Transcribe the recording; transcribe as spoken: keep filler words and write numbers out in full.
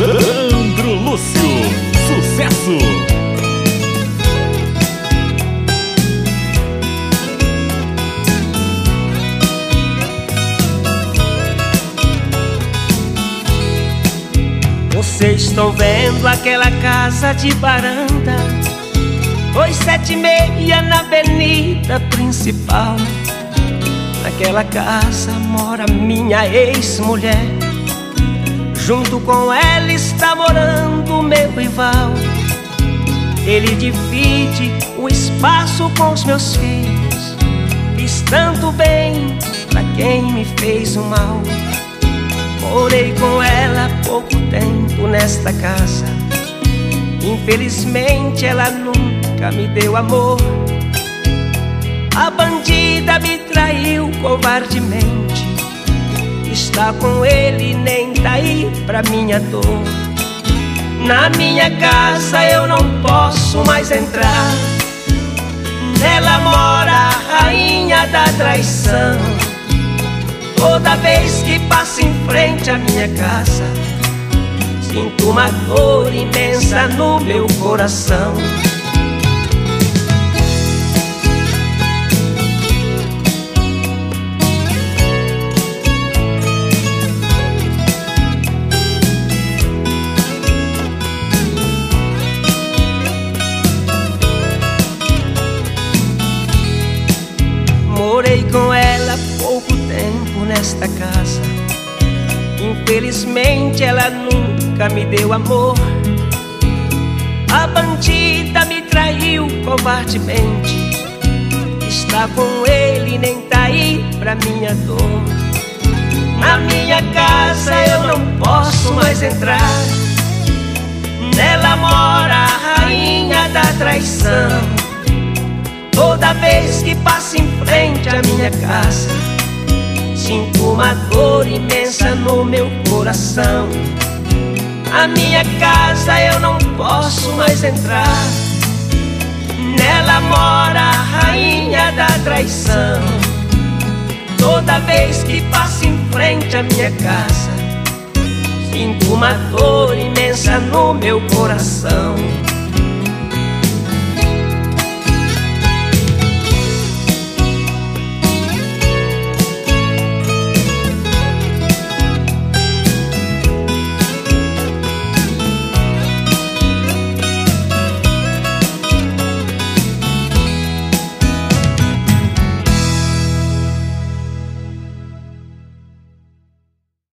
Sandro Lúcio, sucesso! Vocês estão vendo aquela casa de varanda, dois sete e meia na avenida principal. Naquela casa mora minha ex-mulher, junto com ela está morando meu rival. Ele divide o espaço com os meus filhos, fiz tanto bem pra quem me fez o mal. Morei com ela há pouco tempo nesta casa, infelizmente ela nunca me deu amor. A bandida me traiu covardemente, está com ele nem tá aí pra minha dor. Na minha casa eu não posso mais entrar, nela mora a rainha da traição. Toda vez que passo em frente à minha casa, sinto uma dor imensa no meu coração. Morei com ela pouco tempo nesta casa, infelizmente ela nunca me deu amor. A bandida me traiu covardemente, está com ele nem tá aí pra minha dor. Na minha casa eu não posso mais entrar, nela mora a rainha da traição. Toda vez que passo em frente à minha casa, sinto uma dor imensa no meu coração. Na minha casa eu não posso mais entrar, nela mora a rainha da traição. Toda vez que passo em frente à minha casa, sinto uma dor imensa no meu coração.